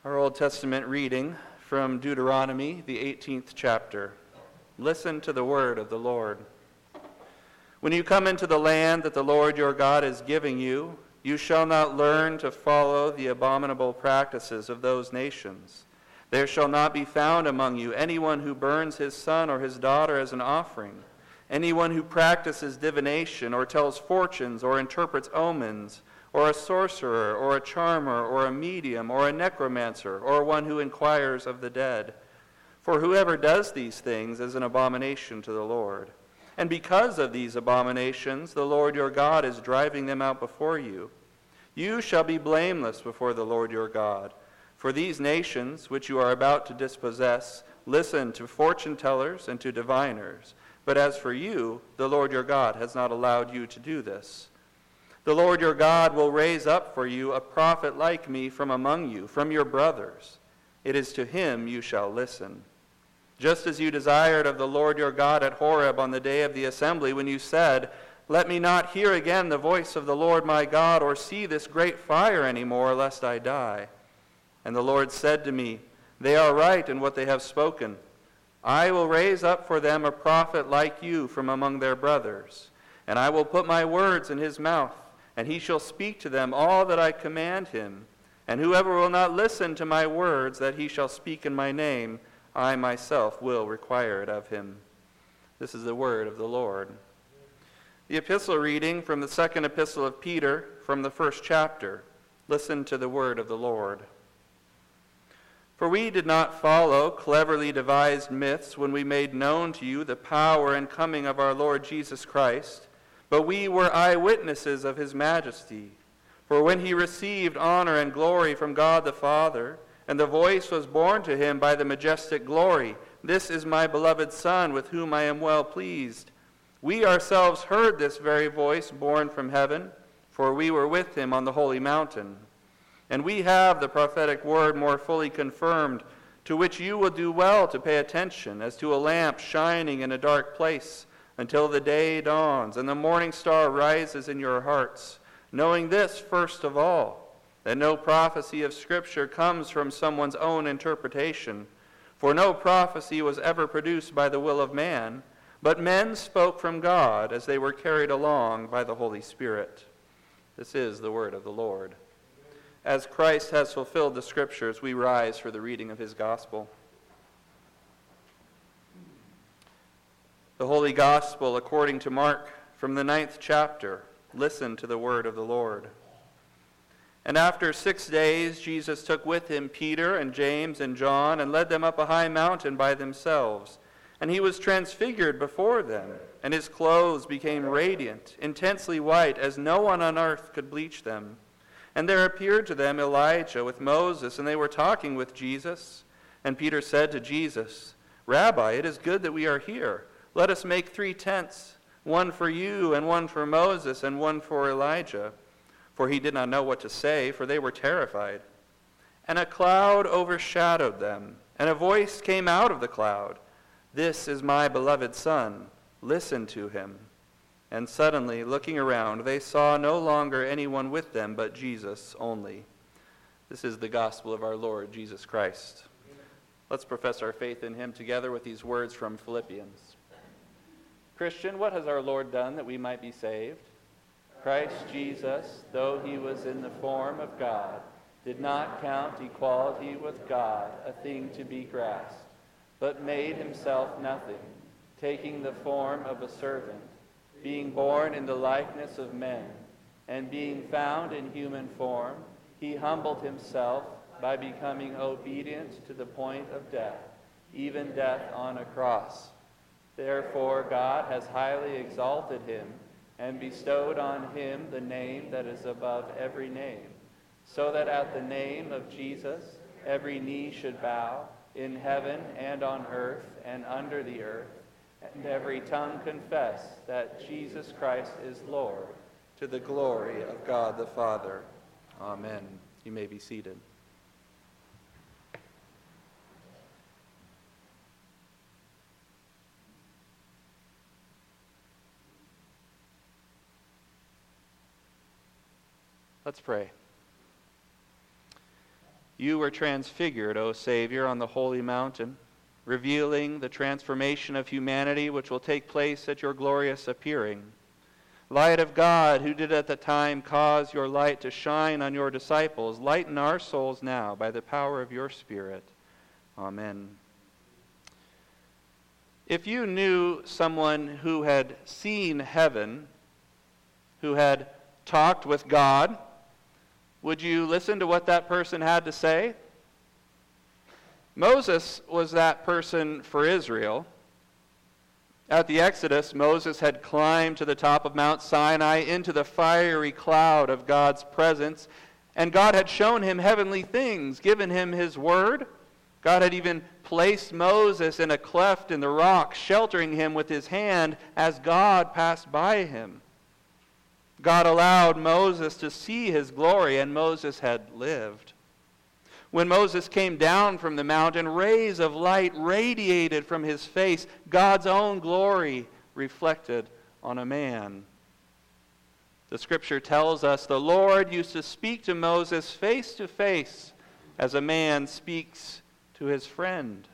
Our Old Testament reading from Deuteronomy, the 18th chapter. Listen to the word of the Lord. When you come into the land that the Lord your God is giving you, you shall not learn to follow the abominable practices of those nations. There shall not be found among you anyone who burns his son or his daughter as an offering, anyone who practices divination or tells fortunes or interprets omens, or a sorcerer, or a charmer, or a medium, or a necromancer, or one who inquires of the dead. For whoever does these things is an abomination to the Lord. And because of these abominations, the Lord your God is driving them out before you. You shall be blameless before the Lord your God. For these nations, which you are about to dispossess, listen to fortune tellers and to diviners. But as for you, the Lord your God has not allowed you to do this. The Lord your God will raise up for you a prophet like me from among you, from your brothers. It is to him you shall listen. Just as you desired of the Lord your God at Horeb on the day of the assembly, when you said, "Let me not hear again the voice of the Lord my God, or see this great fire any more, lest I die." And the Lord said to me, "They are right in what they have spoken. I will raise up for them a prophet like you from among their brothers, and I will put my words in his mouth, and he shall speak to them all that I command him. And whoever will not listen to my words that he shall speak in my name, I myself will require it of him." This is the word of the Lord. The epistle reading from the second epistle of Peter, from the first chapter. Listen to the word of the Lord. For we did not follow cleverly devised myths when we made known to you the power and coming of our Lord Jesus Christ, but we were eyewitnesses of his majesty. For when he received honor and glory from God the Father, and the voice was borne to him by the majestic glory, "This is my beloved Son, with whom I am well pleased," we ourselves heard this very voice borne from heaven, for we were with him on the holy mountain. And we have the prophetic word more fully confirmed, to which you will do well to pay attention, as to a lamp shining in a dark place, until the day dawns and the morning star rises in your hearts, knowing this first of all, that no prophecy of Scripture comes from someone's own interpretation. For no prophecy was ever produced by the will of man, but men spoke from God as they were carried along by the Holy Spirit. This is the word of the Lord. As Christ has fulfilled the Scriptures, we rise for the reading of his gospel. The Holy Gospel according to Mark, from the 9th chapter. Listen to the word of the Lord. And after 6 days, Jesus took with him Peter and James and John, and led them up a high mountain by themselves. And he was transfigured before them, and his clothes became radiant, intensely white, as no one on earth could bleach them. And there appeared to them Elijah with Moses, and they were talking with Jesus. And Peter said to Jesus, "Rabbi, it is good that we are here. Let us make 3 tents, one for you, and one for Moses, and one for Elijah." For he did not know what to say, for they were terrified. And a cloud overshadowed them, and a voice came out of the cloud, "This is my beloved Son. Listen to him." And suddenly, looking around, they saw no longer anyone with them but Jesus only. This is the gospel of our Lord Jesus Christ. Let's profess our faith in him together with these words from Philippians. Christian, what has our Lord done that we might be saved? Christ Jesus, though he was in the form of God, did not count equality with God a thing to be grasped, but made himself nothing, taking the form of a servant, being born in the likeness of men, and being found in human form, he humbled himself by becoming obedient to the point of death, even death on a cross. Therefore God has highly exalted him and bestowed on him the name that is above every name, so that at the name of Jesus every knee should bow, in heaven and on earth and under the earth, and every tongue confess that Jesus Christ is Lord, to the glory of God the Father. Amen. You may be seated. Let's pray. You were transfigured, O Savior, on the holy mountain, revealing the transformation of humanity which will take place at your glorious appearing. Light of God, who did at the time cause your light to shine on your disciples, lighten our souls now by the power of your Spirit. Amen. If you knew someone who had seen heaven, who had talked with God, would you listen to what that person had to say? Moses was that person for Israel. At the Exodus, Moses had climbed to the top of Mount Sinai into the fiery cloud of God's presence, and God had shown him heavenly things, given him his word. God had even placed Moses in a cleft in the rock, sheltering him with his hand as God passed by him. God allowed Moses to see his glory, and Moses had lived. When Moses came down from the mountain, rays of light radiated from his face, God's own glory reflected on a man. The scripture tells us the Lord used to speak to Moses face to face as a man speaks to his friend.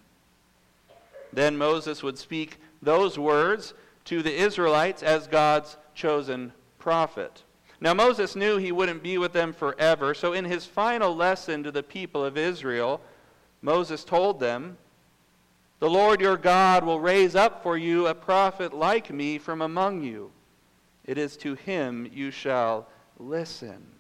Then Moses would speak those words to the Israelites as God's chosen prophet. Now Moses knew he wouldn't be with them forever, so in his final lesson to the people of Israel, Moses told them, "The Lord your God will raise up for you a prophet like me from among you. It is to him you shall listen."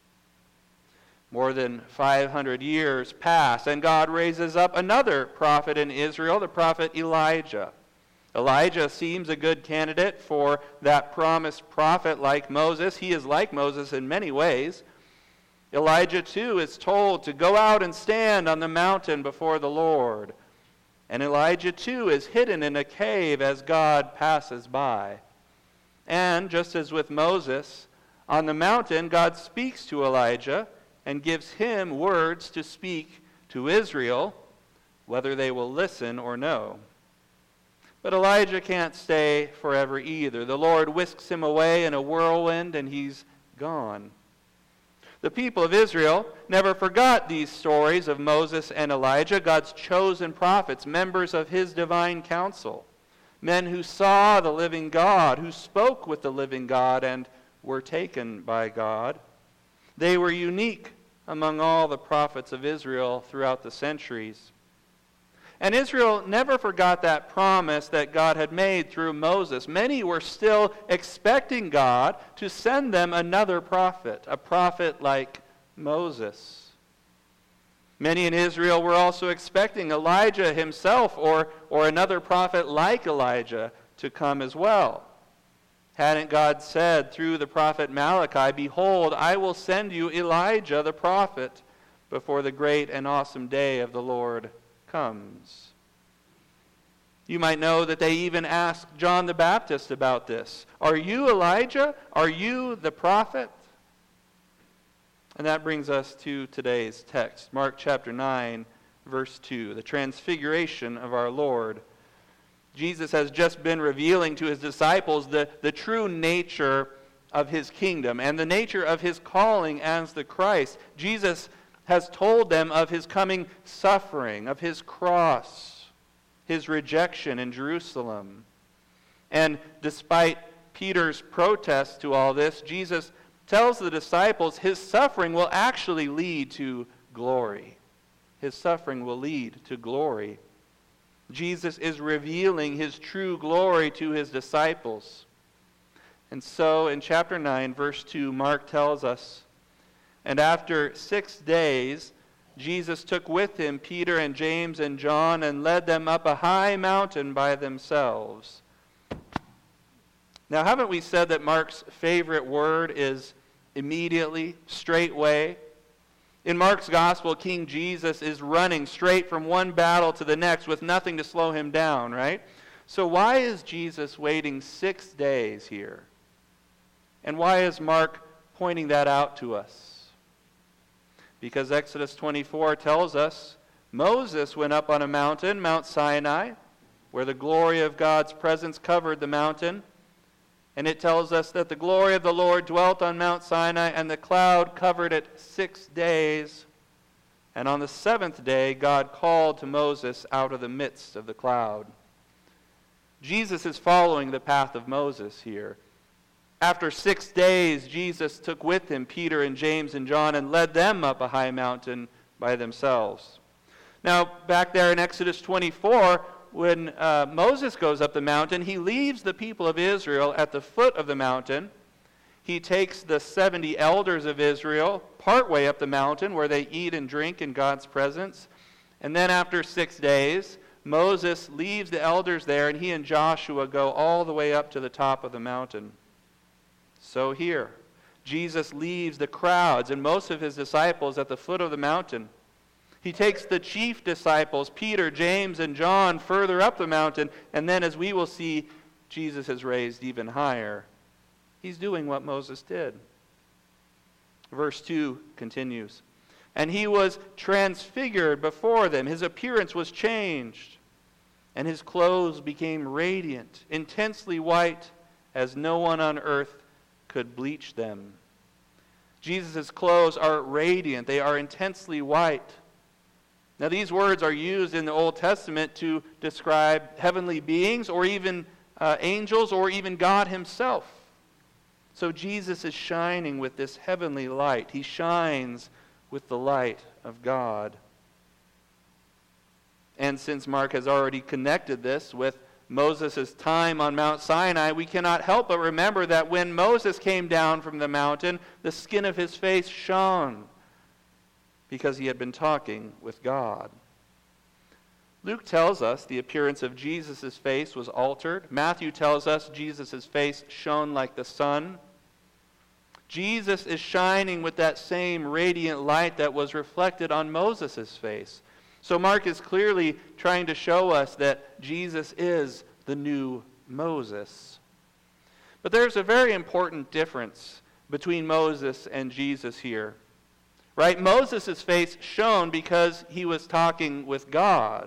More than 500 years pass, and God raises up another prophet in Israel, the prophet Elijah. Elijah seems a good candidate for that promised prophet like Moses. He is like Moses in many ways. Elijah, too, is told to go out and stand on the mountain before the Lord. And Elijah, too, is hidden in a cave as God passes by. And, just as with Moses, on the mountain, God speaks to Elijah and gives him words to speak to Israel, whether they will listen or no. But Elijah can't stay forever either. The Lord whisks him away in a whirlwind, and he's gone. The people of Israel never forgot these stories of Moses and Elijah, God's chosen prophets, members of his divine council, men who saw the living God, who spoke with the living God, and were taken by God. They were unique among all the prophets of Israel throughout the centuries. And Israel never forgot that promise that God had made through Moses. Many were still expecting God to send them another prophet, a prophet like Moses. Many in Israel were also expecting Elijah himself or another prophet like Elijah to come as well. Hadn't God said through the prophet Malachi, "Behold, I will send you Elijah the prophet before the great and awesome day of the Lord comes." You might know that they even asked John the Baptist about this. "Are you Elijah? Are you the prophet?" And that brings us to today's text, Mark chapter 9, verse 2, the transfiguration of our Lord. Jesus has just been revealing to his disciples the true nature of his kingdom and the nature of his calling as the Christ. Jesus has told them of his coming suffering, of his cross, his rejection in Jerusalem. And despite Peter's protest to all this, Jesus tells the disciples his suffering will actually lead to glory. His suffering will lead to glory. Jesus is revealing his true glory to his disciples. And so in chapter 9, verse 2, Mark tells us, "And after 6 days, Jesus took with him Peter and James and John and led them up a high mountain by themselves." Now, haven't we said that Mark's favorite word is immediately, straightway? In Mark's gospel, King Jesus is running straight from one battle to the next with nothing to slow him down, right? So why is Jesus waiting 6 days here? And why is Mark pointing that out to us? Because Exodus 24 tells us Moses went up on a mountain, Mount Sinai, where the glory of God's presence covered the mountain. And it tells us that the glory of the Lord dwelt on Mount Sinai, and the cloud covered it 6 days. And on the seventh day, God called to Moses out of the midst of the cloud. Jesus is following the path of Moses here. After 6 days, Jesus took with him Peter and James and John and led them up a high mountain by themselves. Now, back there in Exodus 24, when Moses goes up the mountain, he leaves the people of Israel at the foot of the mountain. He takes the 70 elders of Israel partway up the mountain where they eat and drink in God's presence. And then after 6 days, Moses leaves the elders there, and he and Joshua go all the way up to the top of the mountain. So here, Jesus leaves the crowds and most of his disciples at the foot of the mountain. He takes the chief disciples, Peter, James, and John, further up the mountain, and then, as we will see, Jesus is raised even higher. He's doing what Moses did. Verse 2 continues. And he was transfigured before them. His appearance was changed. And his clothes became radiant, intensely white, as no one on earth could bleach them. Jesus' clothes are radiant. They are intensely white. Now, these words are used in the Old Testament to describe heavenly beings or even angels or even God himself. So Jesus is shining with this heavenly light. He shines with the light of God. And since Mark has already connected this with Moses' time on Mount Sinai, we cannot help but remember that when Moses came down from the mountain, the skin of his face shone because he had been talking with God. Luke tells us the appearance of Jesus' face was altered. Matthew tells us Jesus' face shone like the sun. Jesus is shining with that same radiant light that was reflected on Moses' face. So Mark is clearly trying to show us that Jesus is the new Moses. But there's a very important difference between Moses and Jesus here. Right? Moses' face shone because he was talking with God.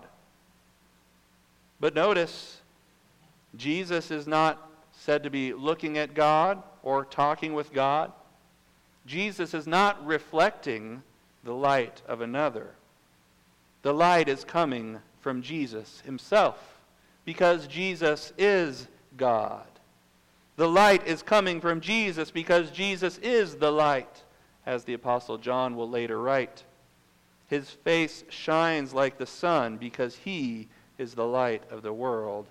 But notice, Jesus is not said to be looking at God or talking with God. Jesus is not reflecting the light of another. The light is coming from Jesus himself because Jesus is God. The light is coming from Jesus because Jesus is the light, as the Apostle John will later write. His face shines like the sun because he is the light of the world.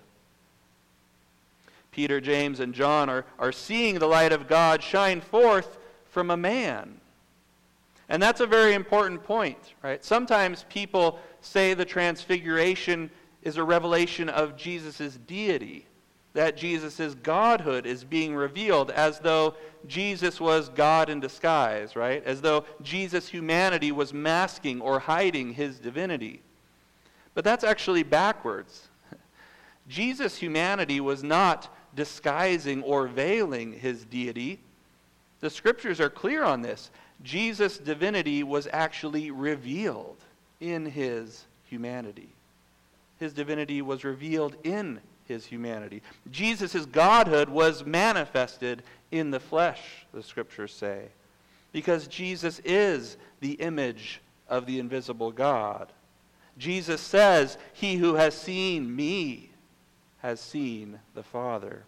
Peter, James, and John are seeing the light of God shine forth from a man. And that's a very important point, right? Sometimes people say the transfiguration is a revelation of Jesus' deity, that Jesus' godhood is being revealed as though Jesus was God in disguise, right? As though Jesus' humanity was masking or hiding his divinity. But that's actually backwards. Jesus' humanity was not disguising or veiling his deity. The scriptures are clear on this. Jesus' divinity was actually revealed in his humanity. His divinity was revealed in his humanity. Jesus' godhood was manifested in the flesh, the scriptures say, because Jesus is the image of the invisible God. Jesus says, "He who has seen me has seen the Father."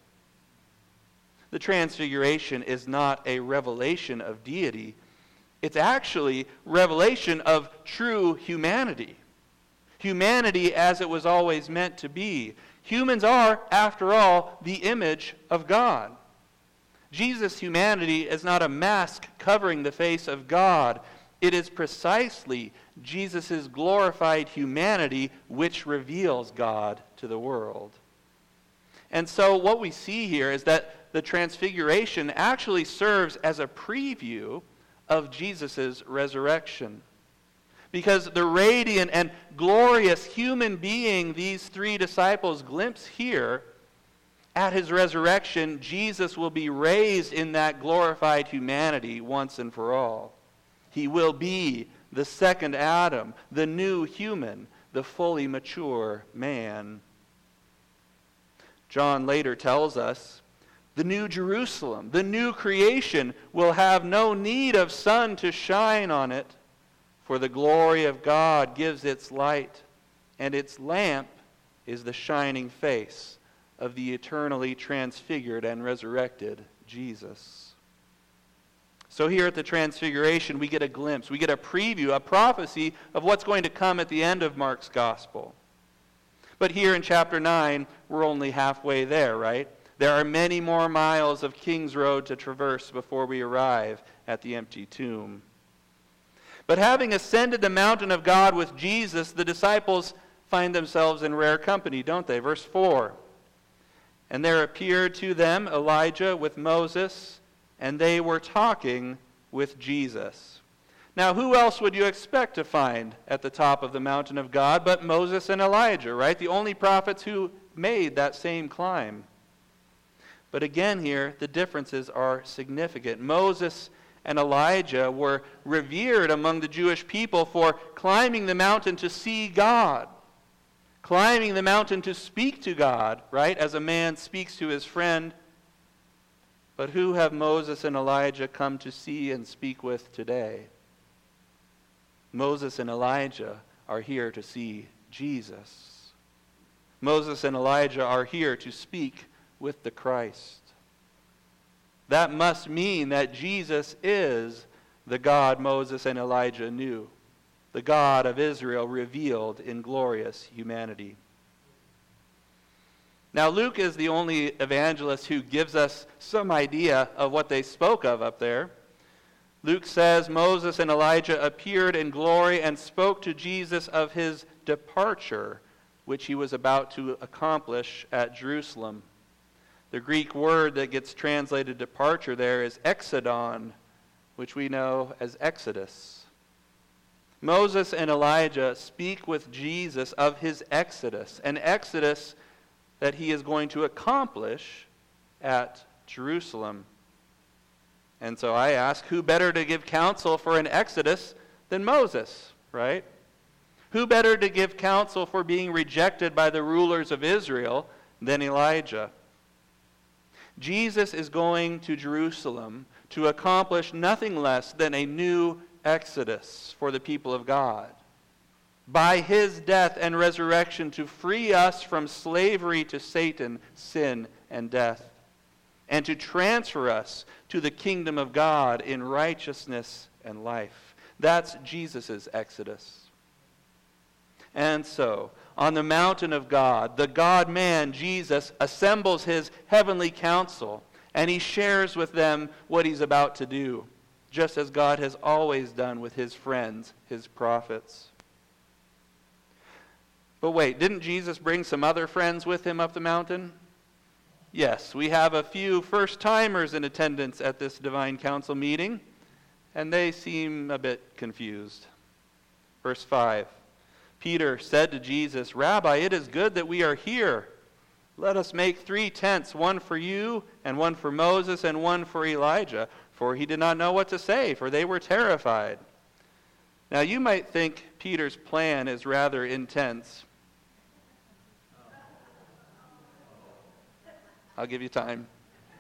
The transfiguration is not a revelation of deity. It's actually revelation of true humanity. Humanity as it was always meant to be. Humans are, after all, the image of God. Jesus' humanity is not a mask covering the face of God. It is precisely Jesus' glorified humanity which reveals God to the world. And so what we see here is that the transfiguration actually serves as a preview of Jesus' resurrection. Because the radiant and glorious human being these three disciples glimpse here, at his resurrection, Jesus will be raised in that glorified humanity once and for all. He will be the second Adam, the new human, the fully mature man. John later tells us, the new Jerusalem, the new creation, will have no need of sun to shine on it, For the glory of God gives its light, and its lamp is the shining face of the eternally transfigured and resurrected Jesus. So here at the Transfiguration, we get a glimpse, we get a preview, a prophecy of what's going to come at the end of Mark's gospel. But here in chapter 9, we're only halfway there, right? There are many more miles of King's Road to traverse before we arrive at the empty tomb. But having ascended the mountain of God with Jesus, the disciples find themselves in rare company, don't they? Verse 4. And there appeared to them Elijah with Moses, and they were talking with Jesus. Now, who else would you expect to find at the top of the mountain of God but Moses and Elijah, right? The only prophets who made that same climb. But again here, the differences are significant. Moses and Elijah were revered among the Jewish people for climbing the mountain to see God, climbing the mountain to speak to God, right, as a man speaks to his friend. But who have Moses and Elijah come to see and speak with today? Moses and Elijah are here to see Jesus. Moses and Elijah are here to speak with the Christ. That must mean that Jesus is the God Moses and Elijah knew, the God of Israel revealed in glorious humanity. Now, Luke is the only evangelist who gives us some idea of what they spoke of up there. Luke says Moses and Elijah appeared in glory and spoke to Jesus of his departure, which he was about to accomplish at Jerusalem. The Greek word that gets translated departure there is exodon, which we know as Exodus. Moses and Elijah speak with Jesus of his exodus, an exodus that he is going to accomplish at Jerusalem. And so I ask, who better to give counsel for an exodus than Moses, right? Who better to give counsel for being rejected by the rulers of Israel than Elijah? Jesus is going to Jerusalem to accomplish nothing less than a new exodus for the people of God. By his death and resurrection to free us from slavery to Satan, sin, and death, and to transfer us to the kingdom of God in righteousness and life. That's Jesus' exodus. And so, on the mountain of God, the God-man, Jesus, assembles his heavenly council, and he shares with them what he's about to do, just as God has always done with his friends, his prophets. But wait, didn't Jesus bring some other friends with him up the mountain? Yes, we have a few first-timers in attendance at this divine council meeting, and they seem a bit confused. Verse 5. Peter said to Jesus, "Rabbi, it is good that we are here. Let us make 3 tents, one for you, and one for Moses, and one for Elijah." For he did not know what to say, for they were terrified. Now you might think Peter's plan is rather intense. I'll give you time.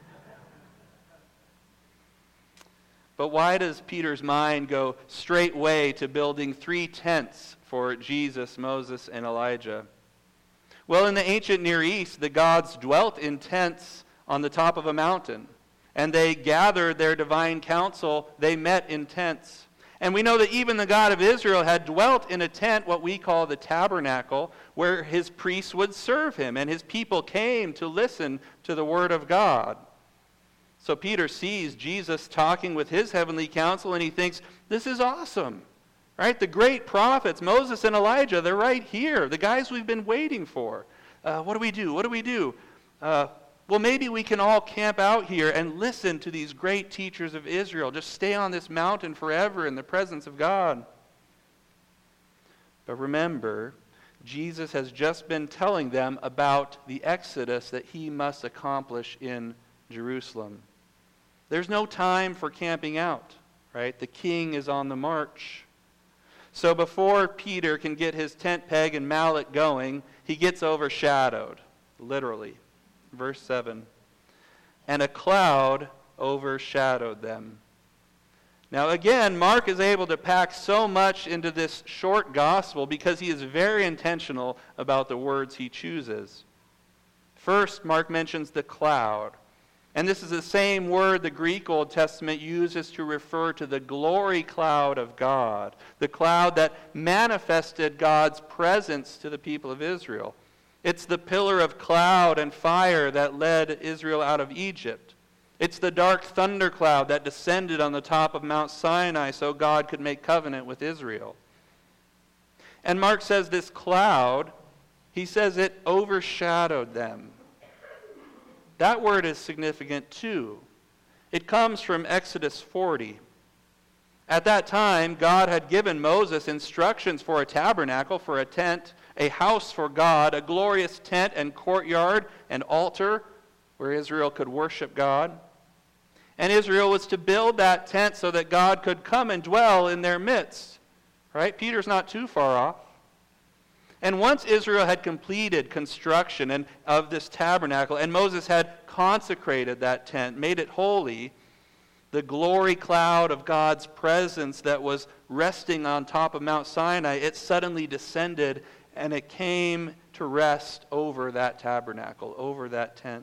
But why does Peter's mind go straightway to building 3 tents for Jesus, Moses, and Elijah? Well, in the ancient Near East, the gods dwelt in tents on the top of a mountain, and they gathered their divine council. They met in tents. And we know that even the God of Israel had dwelt in a tent, what we call the tabernacle, where his priests would serve him, and his people came to listen to the word of God. So Peter sees Jesus talking with his heavenly council, and he thinks, this is awesome. Right? The great prophets, Moses and Elijah, they're right here. The guys we've been waiting for. What do we do? What do we do? Well, maybe we can all camp out here and listen to these great teachers of Israel. Just stay on this mountain forever in the presence of God. But remember, Jesus has just been telling them about the exodus that he must accomplish in Jerusalem. There's no time for camping out, right? The king is on the march. So before Peter can get his tent peg and mallet going, he gets overshadowed, literally. Verse 7, and a cloud overshadowed them. Now again, Mark is able to pack so much into this short gospel because he is very intentional about the words he chooses. First, Mark mentions the cloud. And this is the same word the Greek Old Testament uses to refer to the glory cloud of God, the cloud that manifested God's presence to the people of Israel. It's the pillar of cloud and fire that led Israel out of Egypt. It's the dark thundercloud that descended on the top of Mount Sinai so God could make covenant with Israel. And Mark says this cloud, he says it overshadowed them. That word is significant too. It comes from Exodus 40. At that time, God had given Moses instructions for a tabernacle, for a tent, a house for God, a glorious tent and courtyard and altar where Israel could worship God. And Israel was to build that tent so that God could come and dwell in their midst. Right? Peter's not too far off. And once Israel had completed construction of this tabernacle, and Moses had consecrated that tent, made it holy, the glory cloud of God's presence that was resting on top of Mount Sinai, it suddenly descended and it came to rest over that tabernacle, over that tent.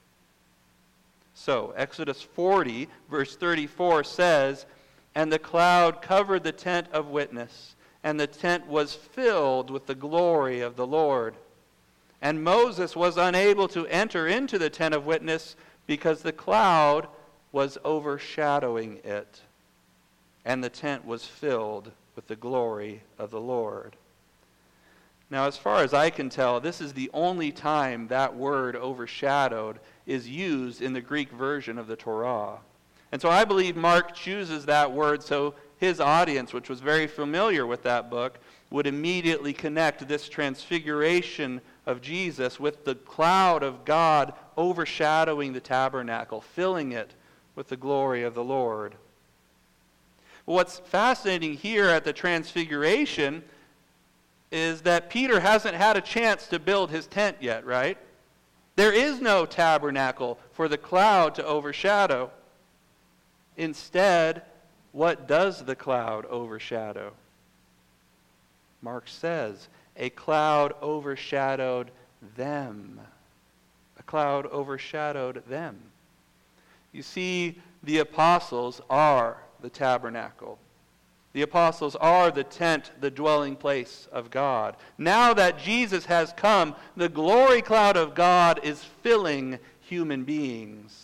So, Exodus 40, verse 34 says, "And the cloud covered the tent of witness, and the tent was filled with the glory of the Lord. And Moses was unable to enter into the tent of witness because the cloud was overshadowing it, and the tent was filled with the glory of the Lord." Now, as far as I can tell, this is the only time that word overshadowed is used in the Greek version of the Torah. And so I believe Mark chooses that word so his audience, which was very familiar with that book, would immediately connect this transfiguration of Jesus with the cloud of God overshadowing the tabernacle, filling it with the glory of the Lord. What's fascinating here at the transfiguration is that Peter hasn't had a chance to build his tent yet, right? There is no tabernacle for the cloud to overshadow. Instead, what does the cloud overshadow? Mark says, a cloud overshadowed them. A cloud overshadowed them. You see, the apostles are the tabernacle. The apostles are the tent, the dwelling place of God. Now that Jesus has come, the glory cloud of God is filling human beings.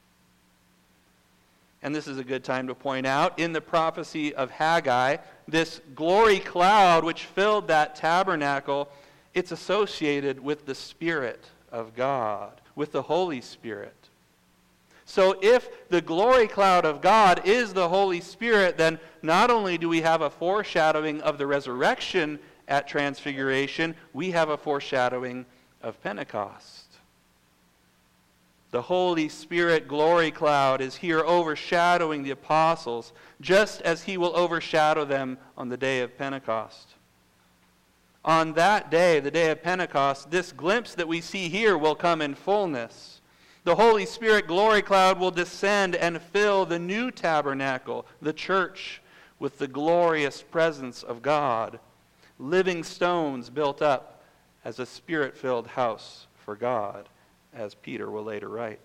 And this is a good time to point out, in the prophecy of Haggai, this glory cloud which filled that tabernacle, it's associated with the Spirit of God, with the Holy Spirit. So if the glory cloud of God is the Holy Spirit, then not only do we have a foreshadowing of the resurrection at Transfiguration, we have a foreshadowing of Pentecost. The Holy Spirit glory cloud is here overshadowing the apostles, just as he will overshadow them on the day of Pentecost. On that day, the day of Pentecost, this glimpse that we see here will come in fullness. The Holy Spirit glory cloud will descend and fill the new tabernacle, the church, with the glorious presence of God. Living stones built up as a Spirit-filled house for God, as Peter will later write.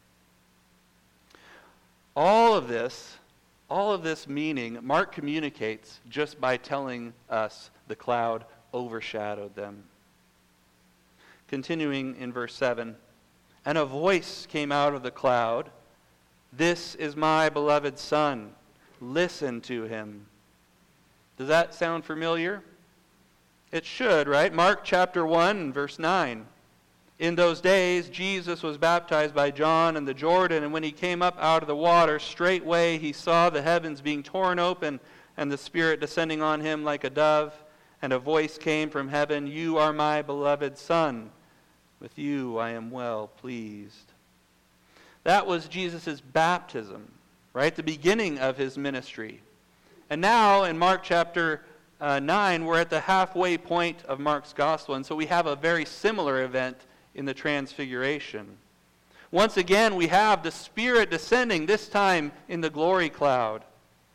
All of this meaning, Mark communicates just by telling us the cloud overshadowed them. Continuing in verse 7, "And a voice came out of the cloud, 'This is my beloved Son, listen to him.'" Does that sound familiar? It should, right? Mark chapter 1, verse 9. "In those days Jesus was baptized by John in the Jordan, and when he came up out of the water, straightway he saw the heavens being torn open, and the Spirit descending on him like a dove. And a voice came from heaven, 'You are my beloved Son. With you I am well pleased.'" That was Jesus' baptism, right? The beginning of his ministry. And now in Mark chapter 9, we're at the halfway point of Mark's gospel, and so we have a very similar event in the Transfiguration. Once again, we have the Spirit descending, this time in the glory cloud.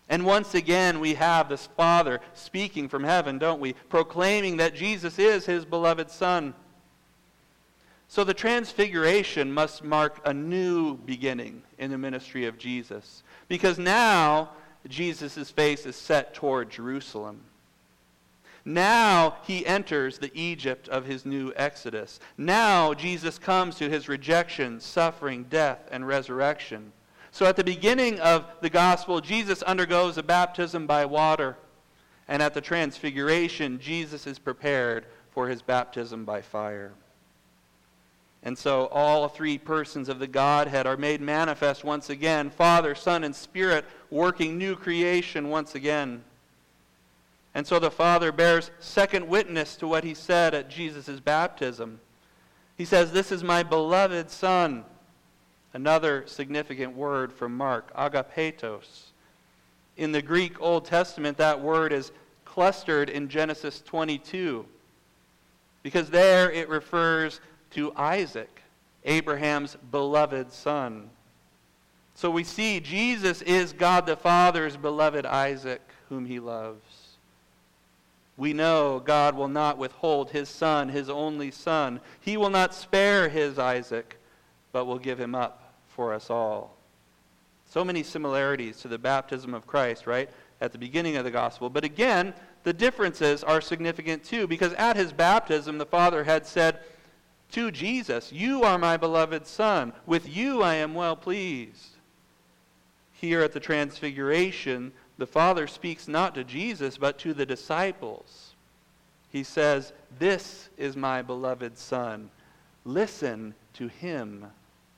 And once again, we have this Father speaking from heaven, don't we? Proclaiming that Jesus is his beloved Son. So the transfiguration must mark a new beginning in the ministry of Jesus. Because now, Jesus' face is set toward Jerusalem. Now he enters the Egypt of his new Exodus. Now Jesus comes to his rejection, suffering, death, and resurrection. So at the beginning of the gospel, Jesus undergoes a baptism by water. And at the transfiguration, Jesus is prepared for his baptism by fire. And so all three persons of the Godhead are made manifest once again. Father, Son, and Spirit working new creation once again. And so the Father bears second witness to what he said at Jesus' baptism. He says, "This is my beloved Son." Another significant word from Mark, agapetos. In the Greek Old Testament, that word is clustered in Genesis 22. Because there it refers to Isaac, Abraham's beloved son. So we see Jesus is God the Father's beloved Isaac, whom he loves. We know God will not withhold his son, his only son. He will not spare his Isaac, but will give him up for us all. So many similarities to the baptism of Christ, right, at the beginning of the gospel. But again, the differences are significant too, because at his baptism, the Father had said to Jesus, "You are my beloved Son. With you I am well pleased." Here at the Transfiguration, the Father speaks not to Jesus, but to the disciples. He says, "This is my beloved Son. Listen to him."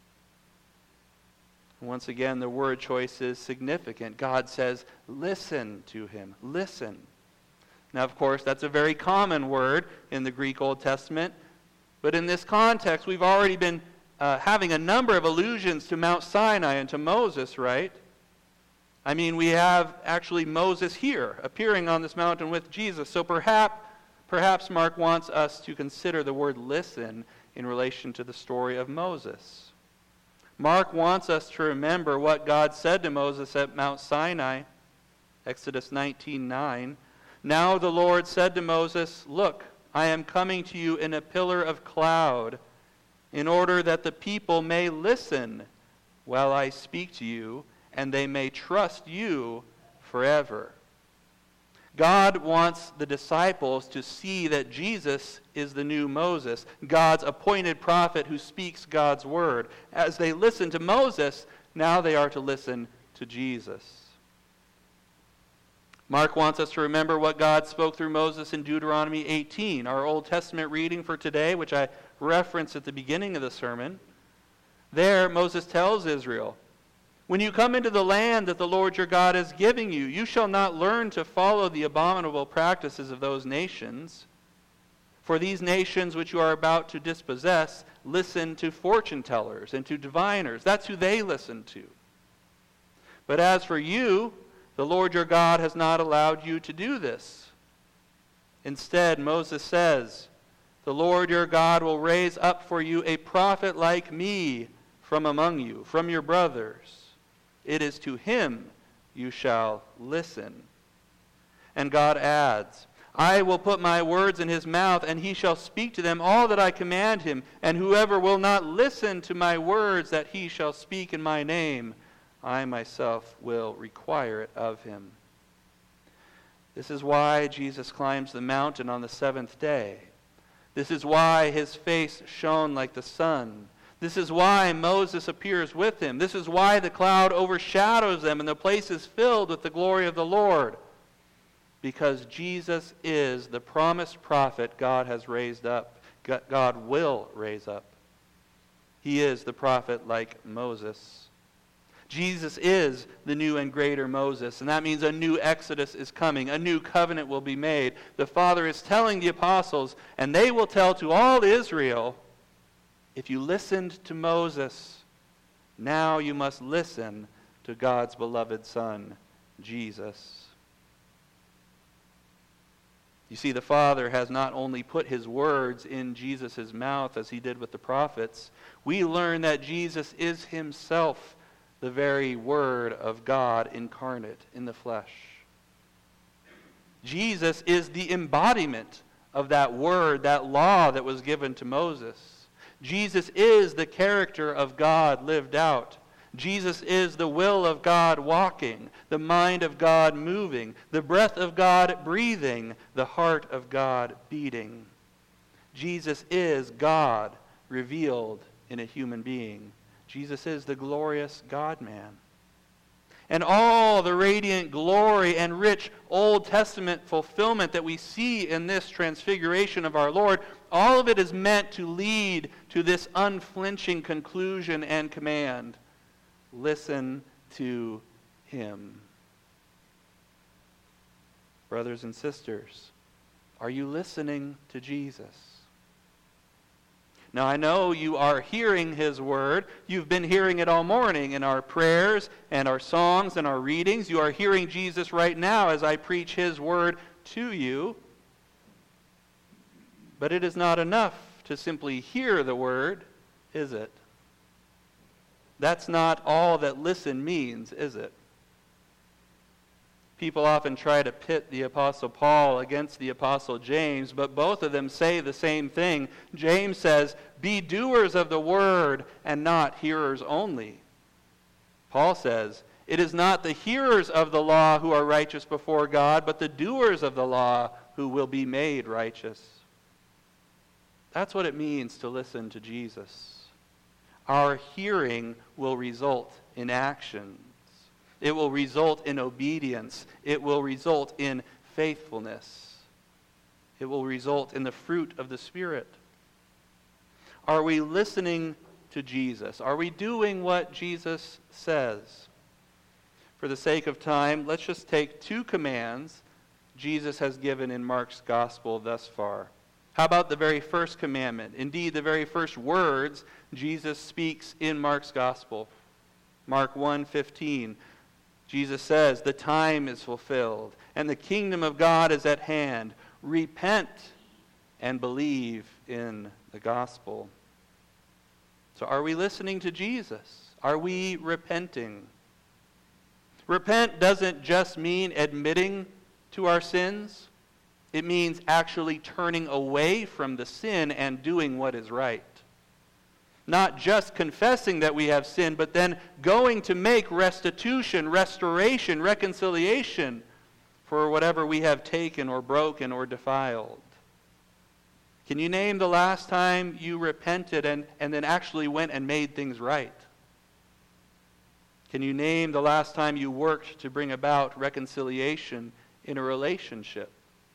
Once again, the word choice is significant. God says, "Listen to him. Listen." Now, of course, that's a very common word in the Greek Old Testament. But in this context, we've already been having a number of allusions to Mount Sinai and to Moses, right? I mean, we have actually Moses here, appearing on this mountain with Jesus. So perhaps Mark wants us to consider the word "listen" in relation to the story of Moses. Mark wants us to remember what God said to Moses at Mount Sinai, Exodus 19:9. "Now the Lord said to Moses, 'Look, I am coming to you in a pillar of cloud, in order that the people may listen while I speak to you, and they may trust you forever.'" God wants the disciples to see that Jesus is the new Moses, God's appointed prophet who speaks God's word. As they listen to Moses, now they are to listen to Jesus. Mark wants us to remember what God spoke through Moses in Deuteronomy 18, our Old Testament reading for today, which I referenced at the beginning of the sermon. There, Moses tells Israel, "When you come into the land that the Lord your God is giving you, you shall not learn to follow the abominable practices of those nations. For these nations which you are about to dispossess listen to fortune tellers and to diviners." That's who they listen to. "But as for you, the Lord your God has not allowed you to do this. Instead," Moses says, "the Lord your God will raise up for you a prophet like me from among you, from your brothers. It is to him you shall listen." And God adds, "I will put my words in his mouth, and he shall speak to them all that I command him. And whoever will not listen to my words that he shall speak in my name, I myself will require it of him." This is why Jesus climbs the mountain on the seventh day. This is why his face shone like the sun. This is why Moses appears with him. This is why the cloud overshadows them and the place is filled with the glory of the Lord. Because Jesus is the promised prophet God has raised up. God will raise up. He is the prophet like Moses. Jesus is the new and greater Moses, and that means a new Exodus is coming. A new covenant will be made. The Father is telling the apostles, and they will tell to all Israel, if you listened to Moses, now you must listen to God's beloved Son, Jesus. You see, the Father has not only put his words in Jesus' mouth as he did with the prophets. We learn that Jesus is himself the very Word of God incarnate in the flesh. Jesus is the embodiment of that word, that law that was given to Moses. Jesus is the character of God lived out. Jesus is the will of God walking, the mind of God moving, the breath of God breathing, the heart of God beating. Jesus is God revealed in a human being. Jesus is the glorious God-man. And all the radiant glory and rich Old Testament fulfillment that we see in this transfiguration of our Lord, all of it is meant to lead to this unflinching conclusion and command. Listen to him. Brothers and sisters, are you listening to Jesus? Now, I know you are hearing his word. You've been hearing it all morning in our prayers and our songs and our readings. You are hearing Jesus right now as I preach his word to you. But it is not enough to simply hear the word, is it? That's not all that listen means, is it? People often try to pit the Apostle Paul against the Apostle James, but both of them say the same thing. James says, "Be doers of the word and not hearers only." Paul says, "It is not the hearers of the law who are righteous before God, but the doers of the law who will be made righteous." That's what it means to listen to Jesus. Our hearing will result in actions. It will result in obedience. It will result in faithfulness. It will result in the fruit of the Spirit. Are we listening to Jesus? Are we doing what Jesus says? For the sake of time, let's just take two commands Jesus has given in Mark's gospel thus far. How about the very first commandment? Indeed, the very first words Jesus speaks in Mark's gospel. Mark 1:15. Jesus says, "The time is fulfilled, and the kingdom of God is at hand. Repent and believe in the gospel." So are we listening to Jesus? Are we repenting? Repent doesn't just mean admitting to our sins. It means actually turning away from the sin and doing what is right. Not just confessing that we have sinned, but then going to make restitution, restoration, reconciliation for whatever we have taken or broken or defiled. Can you name the last time you repented and then actually went and made things right? Can you name the last time you worked to bring about reconciliation in a relationship?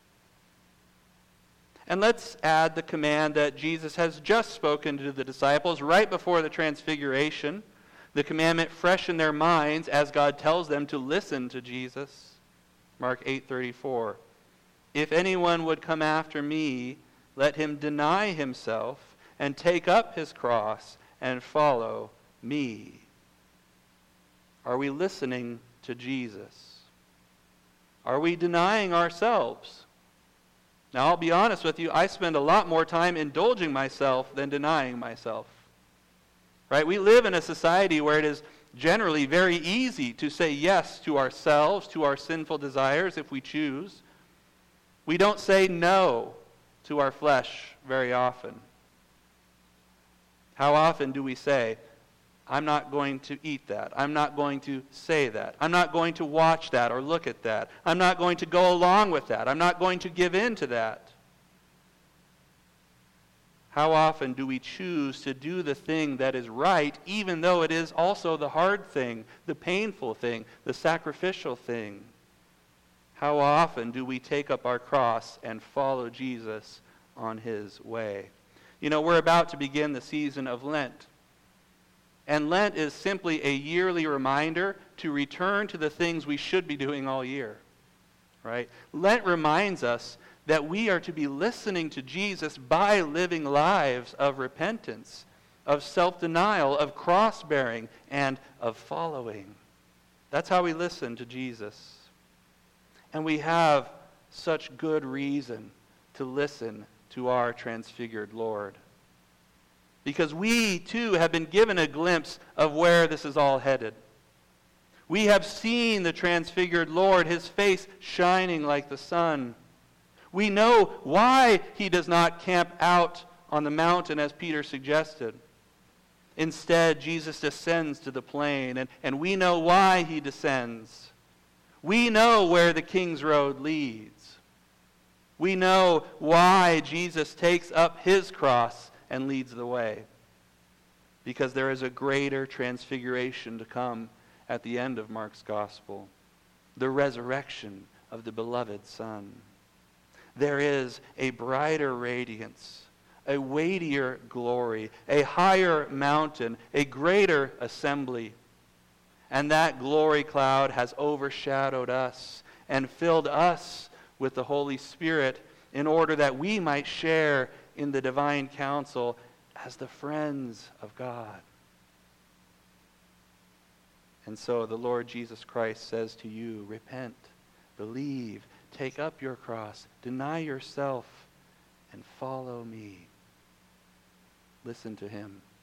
And let's add the command that Jesus has just spoken to the disciples right before the transfiguration. The commandment fresh in their minds as God tells them to listen to Jesus. Mark 8:34. "If anyone would come after me, let him deny himself and take up his cross and follow me." Are we listening to Jesus? Are we denying ourselves? Now, I'll be honest with you, I spend a lot more time indulging myself than denying myself. Right? We live in a society where it is generally very easy to say yes to ourselves, to our sinful desires if we choose. We don't say no to our flesh very often. How often do we say, "I'm not going to eat that. I'm not going to say that. I'm not going to watch that or look at that. I'm not going to go along with that. I'm not going to give in to that"? How often do we choose to do the thing that is right, even though it is also the hard thing, the painful thing, the sacrificial thing? How often do we take up our cross and follow Jesus on his way? You know, we're about to begin the season of Lent. And Lent is simply a yearly reminder to return to the things we should be doing all year. Right? Lent reminds us that we are to be listening to Jesus by living lives of repentance, of self-denial, of cross-bearing, and of following. That's how we listen to Jesus. And we have such good reason to listen to our transfigured Lord. Because we, too, have been given a glimpse of where this is all headed. We have seen the transfigured Lord, his face shining like the sun. We know why he does not camp out on the mountain as Peter suggested. Instead, Jesus descends to the plain, and we know why he descends. We know where the King's Road leads. We know why Jesus takes up his cross and leads the way. Because there is a greater transfiguration to come at the end of Mark's gospel, the resurrection of the beloved Son. There is a brighter radiance, a weightier glory, a higher mountain, a greater assembly. And that glory cloud has overshadowed us and filled us with the Holy Spirit in order that we might share in the divine council as the friends of God. And so the Lord Jesus Christ says to you, repent, believe, take up your cross, deny yourself, and follow me. Listen to him.